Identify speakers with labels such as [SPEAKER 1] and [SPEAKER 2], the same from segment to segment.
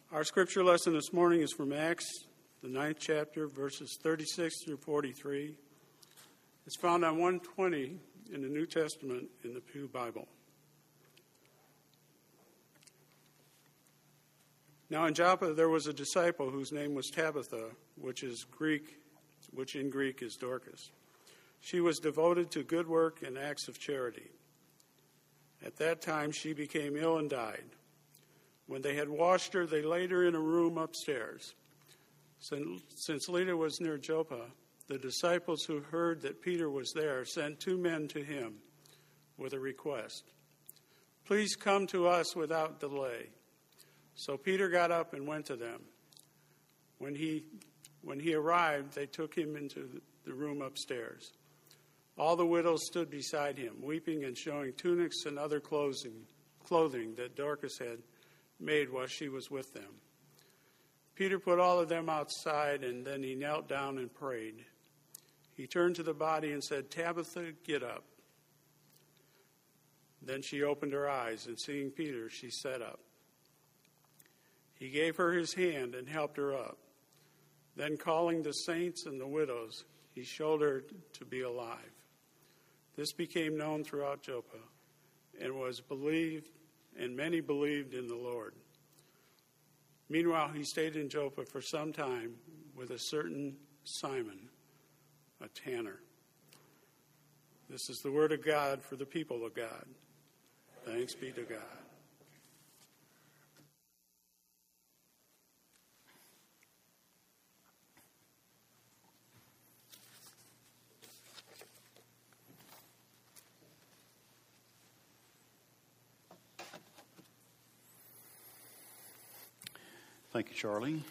[SPEAKER 1] Our scripture lesson this morning is from Acts, the 9th chapter, verses 36 through 43. It's found on 120 in the New Testament in the Pew Bible. Now in Joppa there was a disciple whose name was Tabitha, which in Greek is Dorcas. She was devoted to good work and acts of charity. At that time she became ill and died. When they had washed her, they laid her in a room upstairs. Since Lydda was near Joppa, the disciples who heard that Peter was there sent 2 men to him with a request. "Please come to us without delay." So Peter got up and went to them. When he arrived, they took him into the room upstairs. All the widows stood beside him, weeping and showing tunics and other clothing that Dorcas had made while she was with them. Peter put all of them outside, and then he knelt down and prayed. He turned to the body and said, "Tabitha, get up." Then she opened her eyes, and seeing Peter, she sat up. He gave her his hand and helped her up. Then calling the saints and the widows, he showed her to be alive. This became known throughout Joppa, and many believed in the Lord. Meanwhile, he stayed in Joppa for some time with a certain Simon, a tanner. This is the word of God for the people of God. Thanks be to God.
[SPEAKER 2] Thank you, Charlie.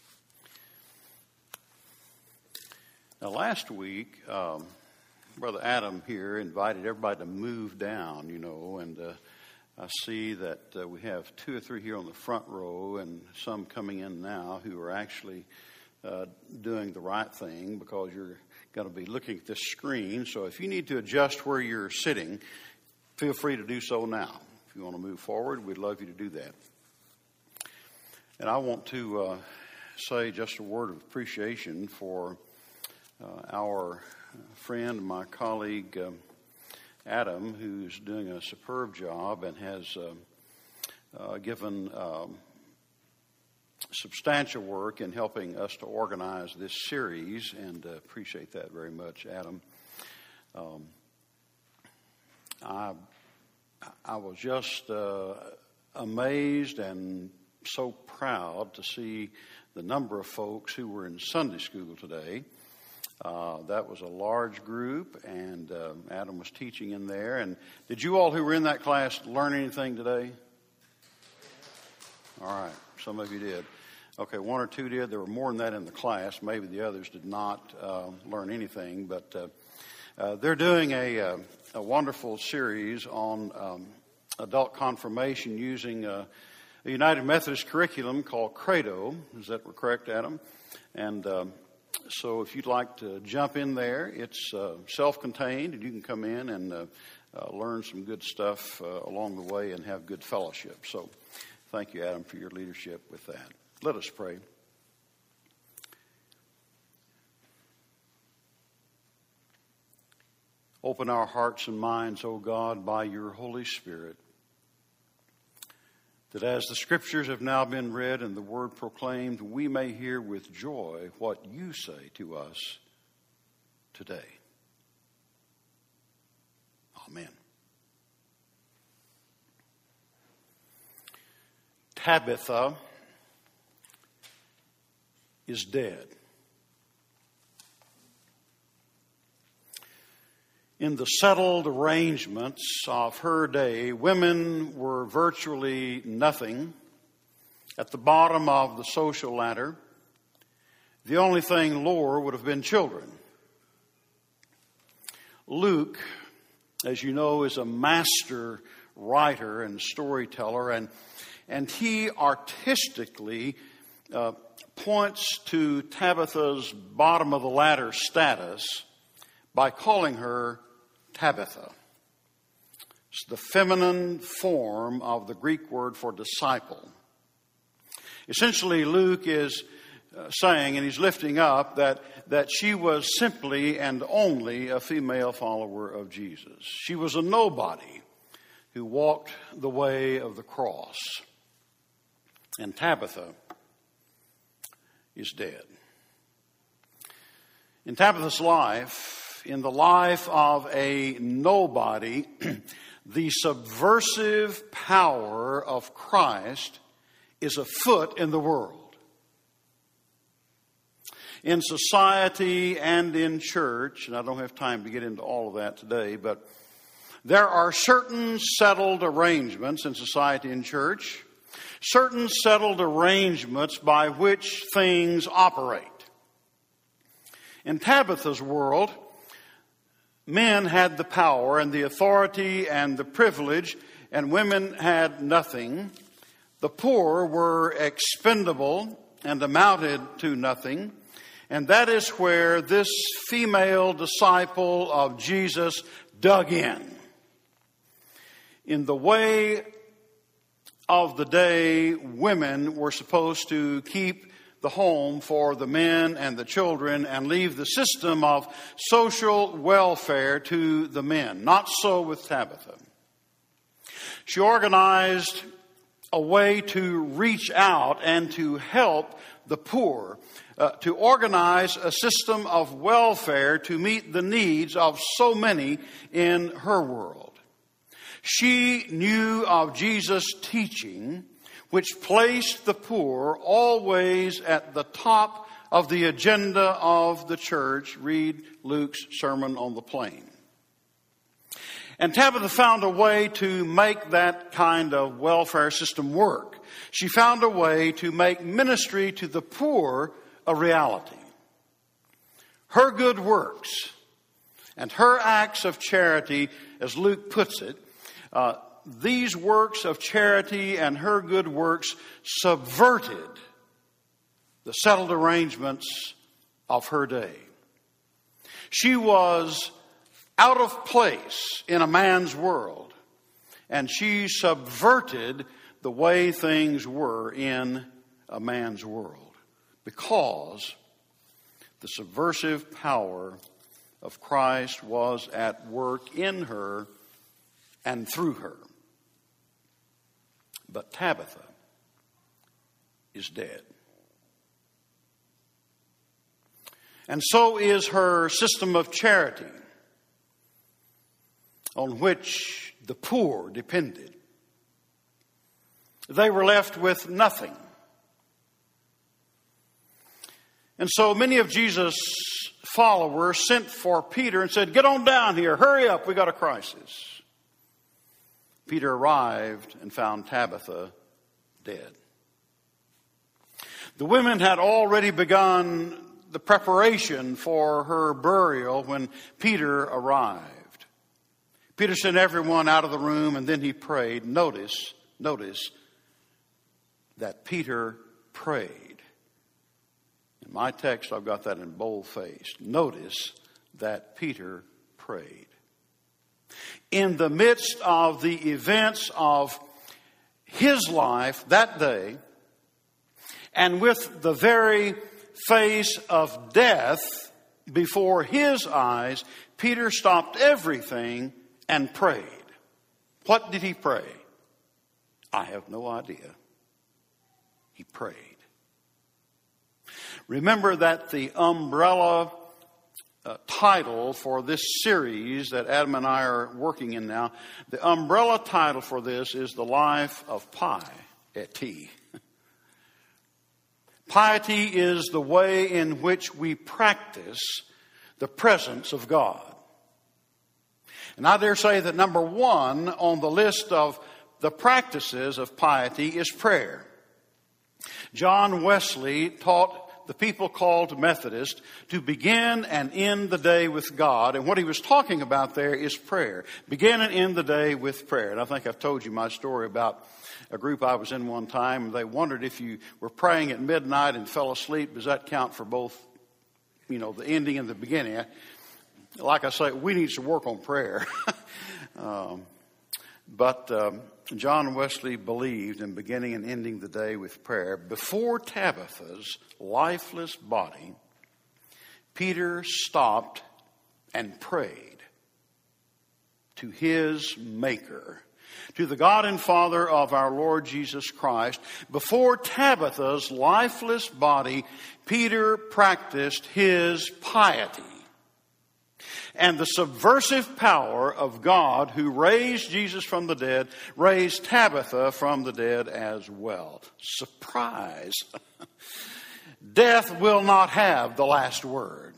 [SPEAKER 2] Now, last week, Brother Adam here invited everybody to move down, and I see that we have 2 or 3 here on the front row and some coming in now who are actually doing the right thing because you're going to be looking at this screen. So if you need to adjust where you're sitting, feel free to do so now. If you want to move forward, we'd love you to do that. And I want to say just a word of appreciation for our friend, my colleague, Adam, who's doing a superb job and has given substantial work in helping us to organize this series, and appreciate that very much, Adam. I was just amazed and so proud to see the number of folks who were in Sunday school today. That was a large group, and Adam was teaching in there. And did you all who were in that class learn anything today? All right, some of you did. Okay, 1 or 2 did. There were more than that in the class. Maybe the others did not learn anything, but they're doing a wonderful series on adult confirmation using a United Methodist curriculum called Credo. Is that correct, Adam? And so if you'd like to jump in there, it's self-contained, and you can come in and learn some good stuff along the way and have good fellowship. So thank you, Adam, for your leadership with that. Let us pray. Open our hearts and minds, O God, by your Holy Spirit, that as the Scriptures have now been read and the Word proclaimed, we may hear with joy what you say to us today. Amen. Tabitha is dead. In the settled arrangements of her day, women were virtually nothing at the bottom of the social ladder. The only thing lower would have been children. Luke, as you know, is a master writer and storyteller, and he artistically points to Tabitha's bottom of the ladder status by calling her Tabitha. It's the feminine form of the Greek word for disciple. Essentially, Luke is saying, and he's lifting up, that she was simply and only a female follower of Jesus. She was a nobody who walked the way of the cross. And Tabitha is dead. In Tabitha's life, in the life of a nobody, the subversive power of Christ is afoot in the world. In society and in church, and I don't have time to get into all of that today, but there are certain settled arrangements in society and church, certain settled arrangements by which things operate. In Tabitha's world, men had the power and the authority and the privilege, and women had nothing. The poor were expendable and amounted to nothing. And that is where this female disciple of Jesus dug in. In the way of the day, women were supposed to keep the home for the men and the children and leave the system of social welfare to the men. Not so with Tabitha. She organized a way to reach out and to help the poor, to organize a system of welfare to meet the needs of so many in her world. She knew of Jesus' teaching, which placed the poor always at the top of the agenda of the church. Read Luke's Sermon on the Plain. And Tabitha found a way to make that kind of welfare system work. She found a way to make ministry to the poor a reality. Her good works and her acts of charity, as Luke puts it, these works of charity and her good works subverted the settled arrangements of her day. She was out of place in a man's world, and she subverted the way things were in a man's world because the subversive power of Christ was at work in her and through her. But Tabitha is dead. And so is her system of charity on which the poor depended. They were left with nothing. And so many of Jesus' followers sent for Peter and said, "Get on down here, hurry up, we got a crisis." Peter arrived and found Tabitha dead. The women had already begun the preparation for her burial when Peter arrived. Peter sent everyone out of the room and then he prayed. Notice that Peter prayed. In my text, I've got that in bold-faced. Notice that Peter prayed. In the midst of the events of his life that day, and with the very face of death before his eyes, Peter stopped everything and prayed. What did he pray? I have no idea. He prayed. Remember that the umbrella title for this series that Adam and I are working in now, the umbrella title for this is The Life of Piety. Piety is the way in which we practice the presence of God. And I dare say that number one on the list of the practices of piety is prayer. John Wesley taught the people called Methodist to begin and end the day with God. And what he was talking about there is prayer. Begin and end the day with prayer. And I think I've told you my story about a group I was in one time. And they wondered if you were praying at midnight and fell asleep, does that count for both, the ending and the beginning? Like I say, we need to work on prayer. But John Wesley believed in beginning and ending the day with prayer. Before Tabitha's lifeless body, Peter stopped and prayed to his Maker, to the God and Father of our Lord Jesus Christ. Before Tabitha's lifeless body, Peter practiced his piety. And the subversive power of God, who raised Jesus from the dead, raised Tabitha from the dead as well. Surprise! Death will not have the last word,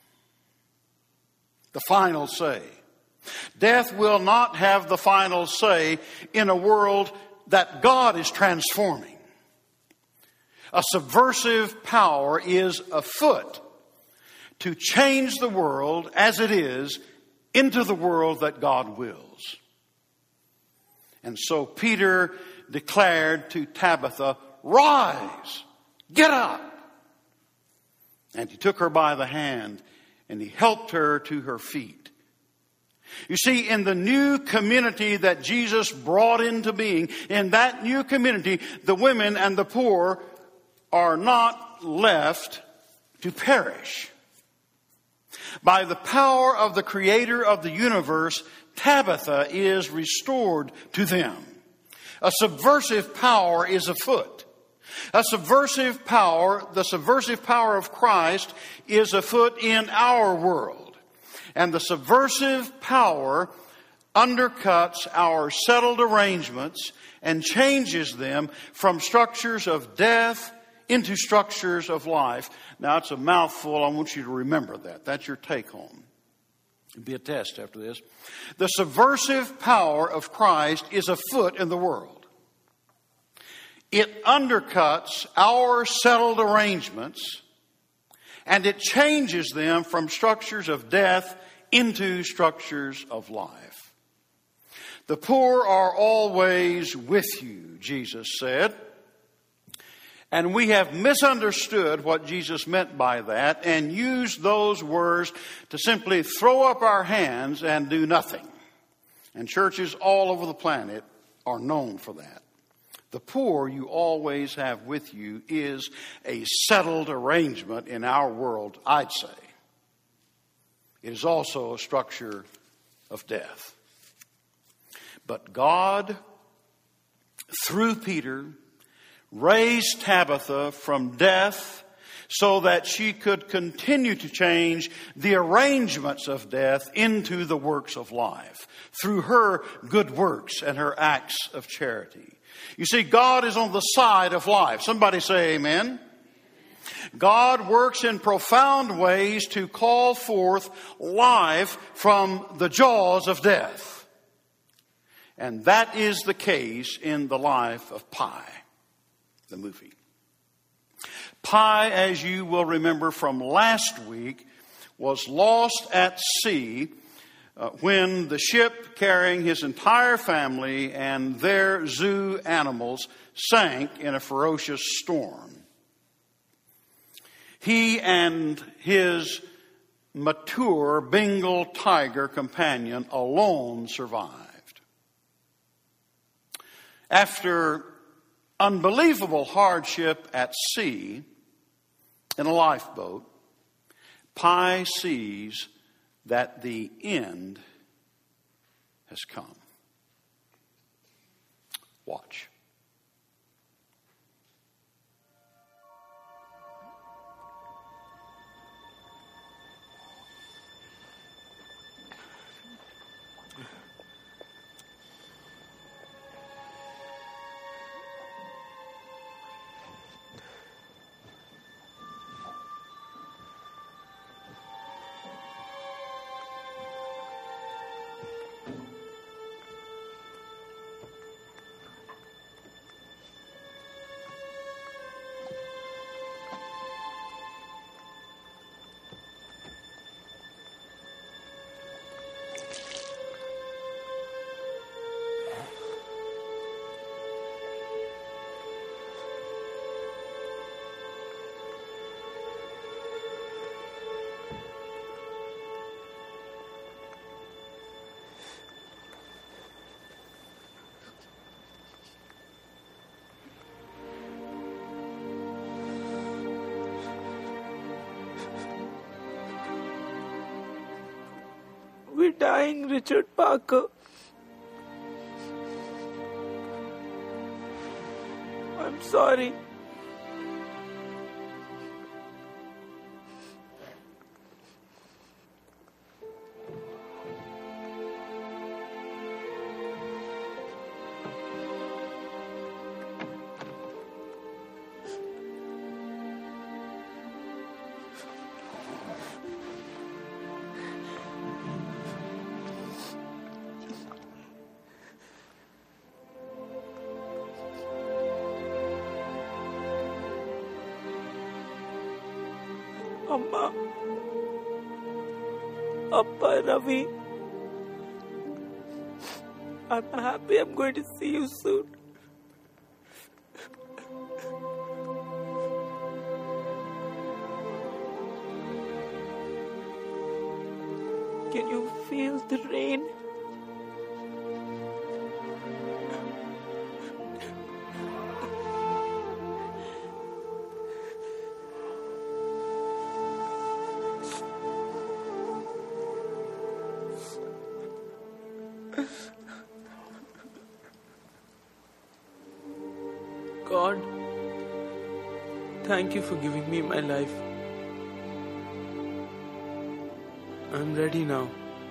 [SPEAKER 2] the final say. Death will not have the final say in a world that God is transforming. A subversive power is afoot to change the world as it is into the world that God wills. And so Peter declared to Tabitha, "Rise, get up." And he took her by the hand and he helped her to her feet. You see, in the new community that Jesus brought into being, in that new community, the women and the poor are not left to perish. By the power of the Creator of the universe, Tabitha is restored to them. A subversive power is afoot. A subversive power, the subversive power of Christ, is afoot in our world. And the subversive power undercuts our settled arrangements and changes them from structures of death into structures of life. Now, it's a mouthful. I want you to remember that. That's your take home. It'll be a test after this. The subversive power of Christ is afoot in the world. It undercuts our settled arrangements and it changes them from structures of death into structures of life. The poor are always with you, Jesus said. And we have misunderstood what Jesus meant by that and used those words to simply throw up our hands and do nothing. And churches all over the planet are known for that. The poor you always have with you is a settled arrangement in our world, I'd say. It is also a structure of death. But God, through Peter, raised Tabitha from death so that she could continue to change the arrangements of death into the works of life through her good works and her acts of charity. You see, God is on the side of life. Somebody say amen. God works in profound ways to call forth life from the jaws of death. And that is the case in the life of Pi, the movie. Pi, as you will remember from last week, was lost at sea when the ship carrying his entire family and their zoo animals sank in a ferocious storm. He and his mature Bengal tiger companion alone survived. After unbelievable hardship at sea in a lifeboat, Pi sees that the end has come. Watch.
[SPEAKER 3] dying Richard Parker. I'm sorry. Amma, Appa, Ravi, I'm happy I'm going to see you soon. Can you feel the rain? God, thank you for giving me my life. I'm ready now.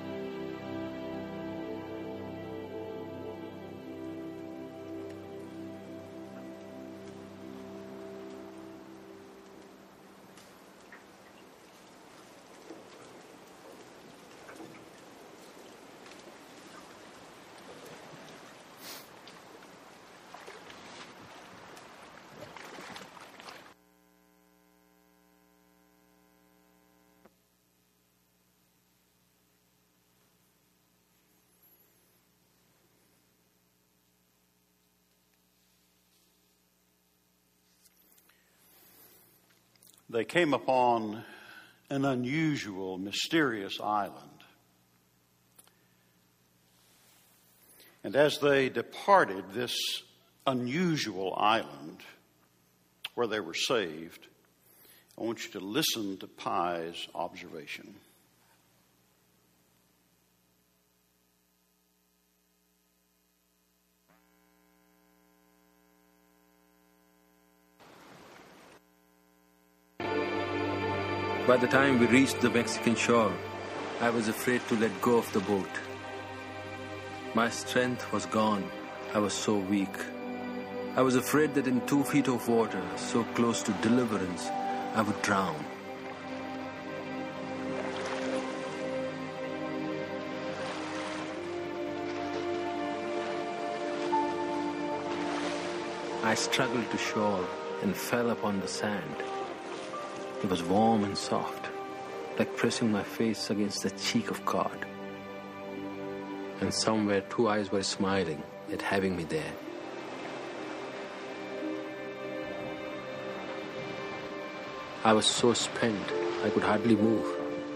[SPEAKER 2] They came upon an unusual, mysterious island. And as they departed this unusual island where they were saved, I want you to listen to Pi's observation.
[SPEAKER 4] By the time we reached the Mexican shore, I was afraid to let go of the boat. My strength was gone. I was so weak. I was afraid that in 2 feet of water, so close to deliverance, I would drown. I struggled to shore and fell upon the sand. It was warm and soft, like pressing my face against the cheek of God. And somewhere 2 eyes were smiling at having me there. I was so spent, I could hardly move.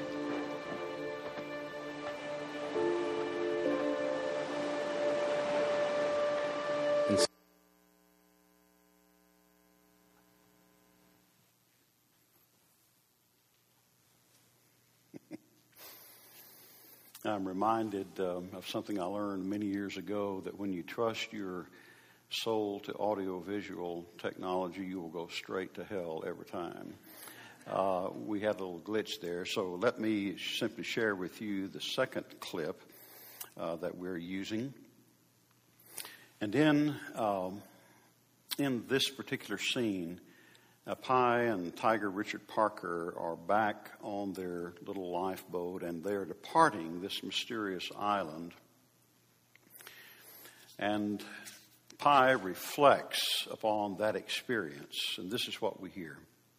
[SPEAKER 2] I'm reminded of something I learned many years ago, that when you trust your soul to audiovisual technology, you will go straight to hell every time. We had a little glitch there, so let me simply share with you the second clip that we're using. And then in this particular scene, Pi and Tiger Richard Parker are back on their little lifeboat, and they're departing this mysterious island. And Pi reflects upon that experience, and this is what we hear.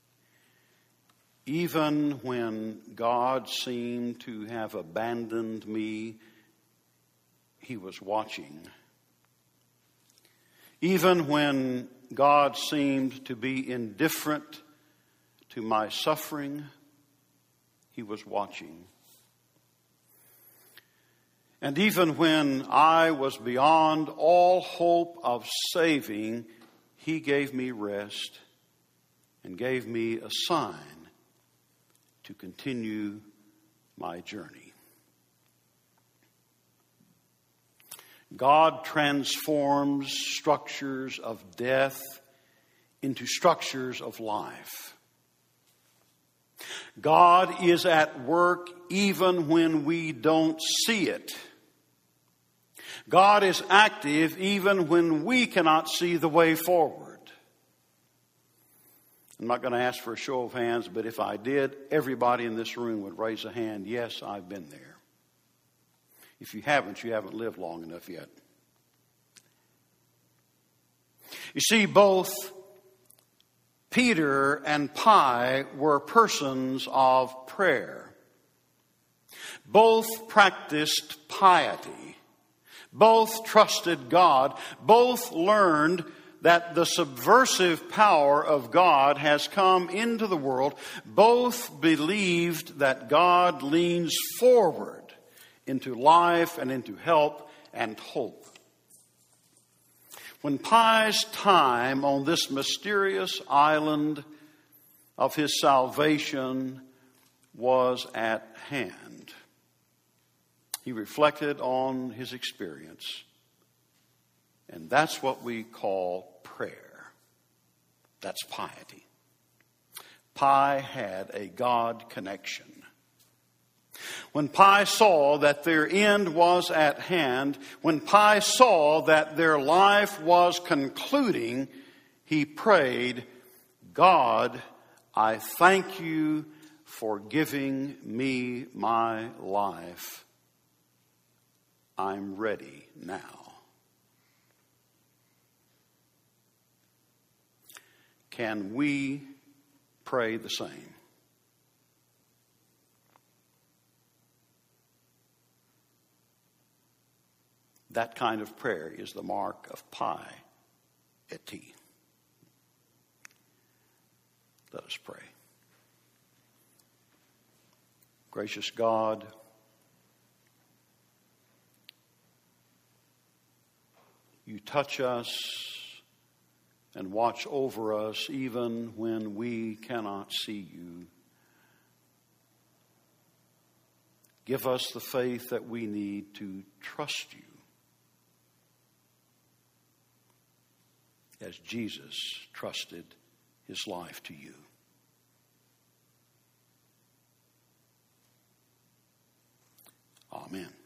[SPEAKER 2] Even when God seemed to have abandoned me, He was watching. Even when God seemed to be indifferent to my suffering, He was watching. And even when I was beyond all hope of saving, He gave me rest and gave me a sign to continue my journey. God transforms structures of death into structures of life. God is at work even when we don't see it. God is active even when we cannot see the way forward. I'm not going to ask for a show of hands, but if I did, everybody in this room would raise a hand. Yes, I've been there. If you haven't lived long enough yet. You see, both Peter and Pi were persons of prayer. Both practiced piety. Both trusted God. Both learned that the subversive power of God has come into the world. Both believed that God leans forward into life and into help and hope. When Pi's time on this mysterious island of his salvation was at hand, he reflected on his experience. And that's what we call prayer. That's piety. Pi had a God connection. When Pi saw that their end was at hand, when Pi saw that their life was concluding, he prayed, God, I thank you for giving me my life. I'm ready now. Can we pray the same? That kind of prayer is the mark of piety. Let us pray. Gracious God, you touch us and watch over us even when we cannot see you. Give us the faith that we need to trust you as Jesus trusted his life to you. Amen.